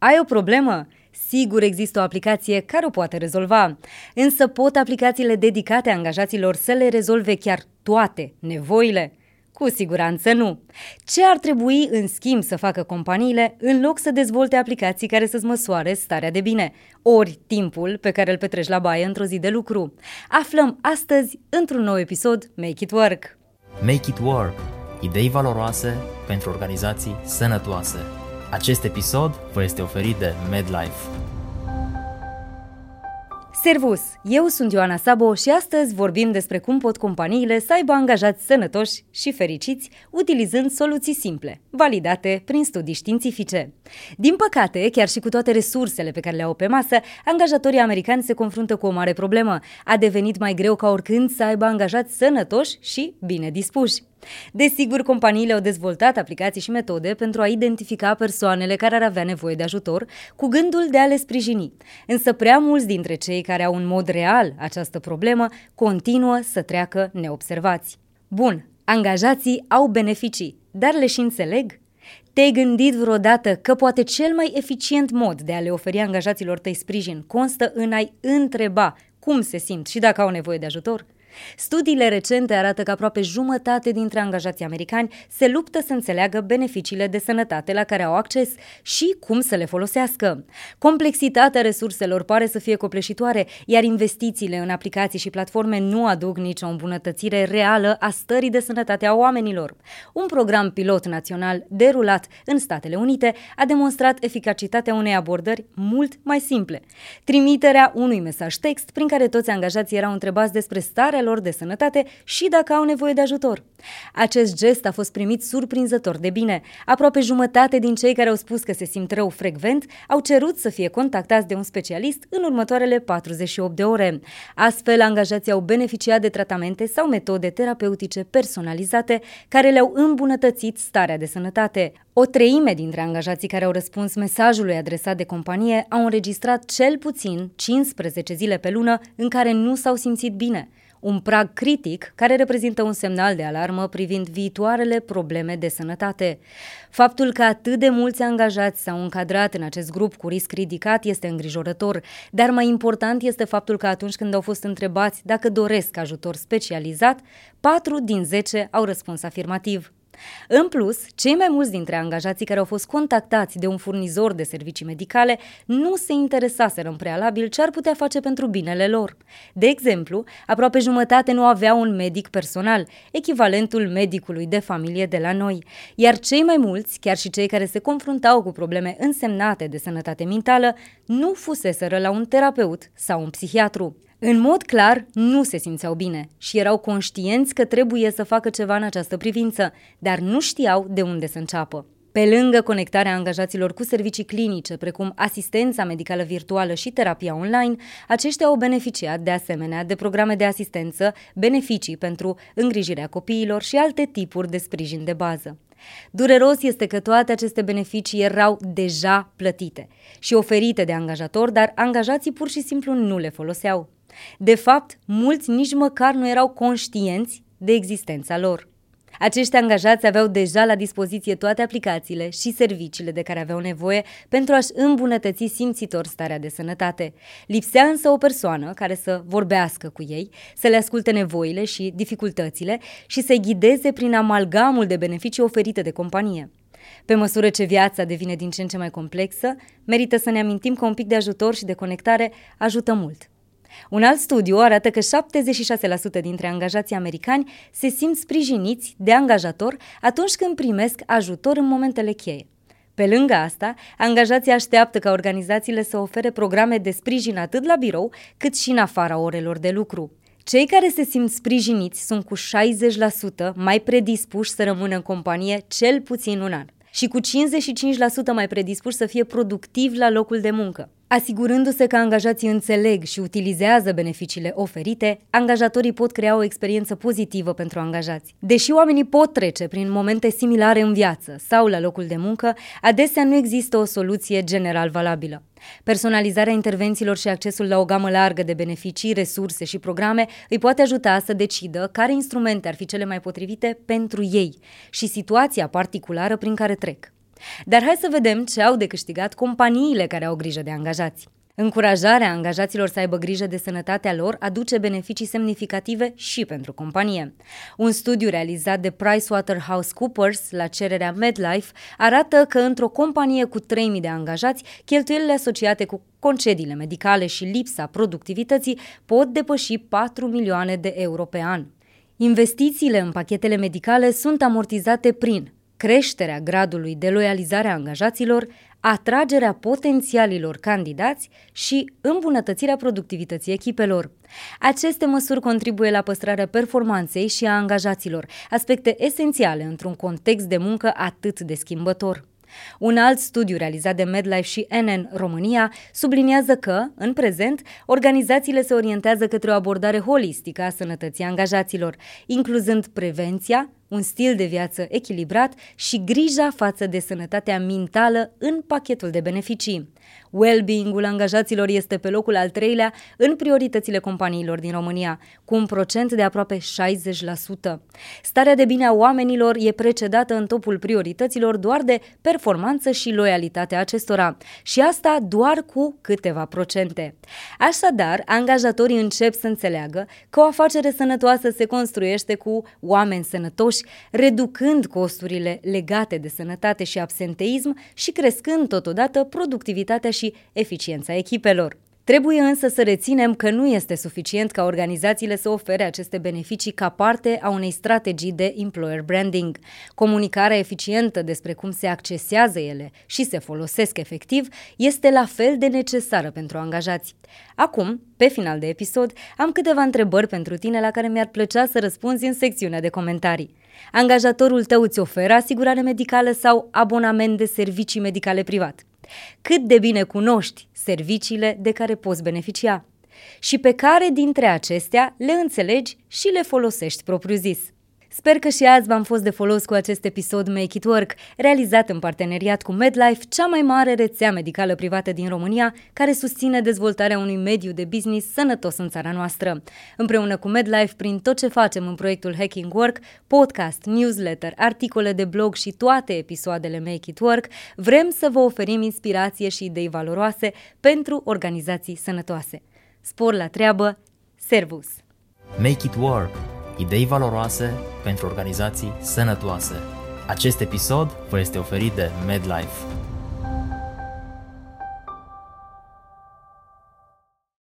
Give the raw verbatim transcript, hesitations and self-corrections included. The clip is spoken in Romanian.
Ai o problemă? Sigur există o aplicație care o poate rezolva, însă pot aplicațiile dedicate angajaților să le rezolve chiar toate nevoile? Cu siguranță nu. Ce ar trebui, în schimb, să facă companiile în loc să dezvolte aplicații care să-ți măsoare starea de bine, ori timpul pe care îl petreci la baie într-o zi de lucru? Aflăm astăzi într-un nou episod Make It Work. Make It Work. Idei valoroase pentru organizații sănătoase. Acest episod vă este oferit de MedLife. Servus! Eu sunt Ioana Sabo și astăzi vorbim despre cum pot companiile să aibă angajați sănătoși și fericiți utilizând soluții simple, validate prin studii științifice. Din păcate, chiar și cu toate resursele pe care le au pe masă, angajatorii americani se confruntă cu o mare problemă. A devenit mai greu ca oricând să aibă angajați sănătoși și bine dispuși. Desigur, companiile au dezvoltat aplicații și metode pentru a identifica persoanele care ar avea nevoie de ajutor, cu gândul de a le sprijini. Însă prea mulți dintre cei care au în mod real această problemă continuă să treacă neobservați. Bun, angajații au beneficii, dar le și înțeleg? Te-ai gândit vreodată că poate cel mai eficient mod de a le oferi angajaților tăi sprijin constă în a-i întreba cum se simt și dacă au nevoie de ajutor? Studiile recente arată că aproape jumătate dintre angajații americani se luptă să înțeleagă beneficiile de sănătate la care au acces și cum să le folosească. Complexitatea resurselor pare să fie copleșitoare, iar investițiile în aplicații și platforme nu aduc nicio îmbunătățire reală a stării de sănătate a oamenilor. Un program pilot național derulat în Statele Unite a demonstrat eficacitatea unei abordări mult mai simple. Trimiterea unui mesaj text prin care toți angajații erau întrebați despre starea lor de sănătate și dacă au nevoie de ajutor. Acest gest a fost primit surprinzător de bine. Aproape jumătate din cei care au spus că se simt rău frecvent au cerut să fie contactați de un specialist în următoarele patruzeci și opt de ore. Astfel, angajații au beneficiat de tratamente sau metode terapeutice personalizate care le-au îmbunătățit starea de sănătate. O treime dintre angajații care au răspuns mesajului adresat de companie au înregistrat cel puțin cincisprezece zile pe lună în care nu s-au simțit bine. Un prag critic care reprezintă un semnal de alarmă privind viitoarele probleme de sănătate. Faptul că atât de mulți angajați s-au încadrat în acest grup cu risc ridicat este îngrijorător, dar mai important este faptul că atunci când au fost întrebați dacă doresc ajutor specializat, patru din zece au răspuns afirmativ. În plus, cei mai mulți dintre angajații care au fost contactați de un furnizor de servicii medicale nu se interesaseră în prealabil ce ar putea face pentru binele lor. De exemplu, aproape jumătate nu aveau un medic personal, echivalentul medicului de familie de la noi, iar cei mai mulți, chiar și cei care se confruntau cu probleme însemnate de sănătate mentală, nu fuseseră la un terapeut sau un psihiatru. În mod clar, nu se simțeau bine și erau conștienți că trebuie să facă ceva în această privință, dar nu știau de unde să înceapă. Pe lângă conectarea angajaților cu servicii clinice, precum asistența medicală virtuală și terapia online, aceștia au beneficiat de asemenea de programe de asistență, beneficii pentru îngrijirea copiilor și alte tipuri de sprijin de bază. Dureros este că toate aceste beneficii erau deja plătite și oferite de angajator, dar angajații pur și simplu nu le foloseau. De fapt, mulți nici măcar nu erau conștienți de existența lor. Acești angajați aveau deja la dispoziție toate aplicațiile și serviciile de care aveau nevoie pentru a-și îmbunătăți simțitor starea de sănătate. Lipsea însă o persoană care să vorbească cu ei, să le asculte nevoile și dificultățile și să-i ghideze prin amalgamul de beneficii oferite de companie. Pe măsură ce viața devine din ce în ce mai complexă, merită să ne amintim că un pic de ajutor și de conectare ajută mult. Un alt studiu arată că șaptezeci și șase la sută dintre angajații americani se simt sprijiniți de angajator atunci când primesc ajutor în momentele cheie. Pe lângă asta, angajații așteaptă ca organizațiile să ofere programe de sprijin atât la birou, cât și în afara orelor de lucru. Cei care se simt sprijiniți sunt cu șaizeci la sută mai predispuși să rămână în companie cel puțin un an și cu cincizeci și cinci la sută mai predispuși să fie productivi la locul de muncă. Asigurându-se că angajații înțeleg și utilizează beneficiile oferite, angajatorii pot crea o experiență pozitivă pentru angajați. Deși oamenii pot trece prin momente similare în viață sau la locul de muncă, adesea nu există o soluție general valabilă. Personalizarea intervențiilor și accesul la o gamă largă de beneficii, resurse și programe îi poate ajuta să decidă care instrumente ar fi cele mai potrivite pentru ei și situația particulară prin care trec. Dar hai să vedem ce au de câștigat companiile care au grijă de angajați. Încurajarea angajaților să aibă grijă de sănătatea lor aduce beneficii semnificative și pentru companie. Un studiu realizat de PricewaterhouseCoopers la cererea MedLife arată că într-o companie cu trei mii de angajați, cheltuielile asociate cu concediile medicale și lipsa productivității pot depăși patru milioane de euro pe an. Investițiile în pachetele medicale sunt amortizate prin creșterea gradului de loializare a angajaților, atragerea potențialilor candidați și îmbunătățirea productivității echipelor. Aceste măsuri contribuie la păstrarea performanței și a angajaților, aspecte esențiale într-un context de muncă atât de schimbător. Un alt studiu realizat de MedLife și N N România subliniază că, în prezent, organizațiile se orientează către o abordare holistică a sănătății angajaților, incluzând prevenția, un stil de viață echilibrat și grija față de sănătatea mentală în pachetul de beneficii. Well-being-ul angajaților este pe locul al treilea în prioritățile companiilor din România, cu un procent de aproape șaizeci la sută. Starea de bine a oamenilor e precedată în topul priorităților doar de performanță și loialitatea acestora, și asta doar cu câteva procente. Așadar, angajatorii încep să înțeleagă că o afacere sănătoasă se construiește cu oameni sănătoși, reducând costurile legate de sănătate și absenteism și crescând totodată productivitatea și eficiența echipelor. Trebuie însă să reținem că nu este suficient ca organizațiile să ofere aceste beneficii ca parte a unei strategii de employer branding. Comunicarea eficientă despre cum se accesează ele și se folosesc efectiv este la fel de necesară pentru angajați. Acum, pe final de episod, am câteva întrebări pentru tine la care mi-ar plăcea să răspunzi în secțiunea de comentarii. Angajatorul tău îți oferă asigurare medicală sau abonament de servicii medicale privat? Cât de bine cunoști serviciile de care poți beneficia? Și pe care dintre acestea le înțelegi și le folosești propriu-zis? Sper că și azi v-am fost de folos cu acest episod Make It Work, realizat în parteneriat cu MedLife, cea mai mare rețea medicală privată din România, care susține dezvoltarea unui mediu de business sănătos în țara noastră. Împreună cu MedLife, prin tot ce facem în proiectul Hacking Work, podcast, newsletter, articole de blog și toate episoadele Make It Work, vrem să vă oferim inspirație și idei valoroase pentru organizații sănătoase. Spor la treabă, servus! Make It Work. Idei valoroase pentru organizații sănătoase. Acest episod vă este oferit de MedLife.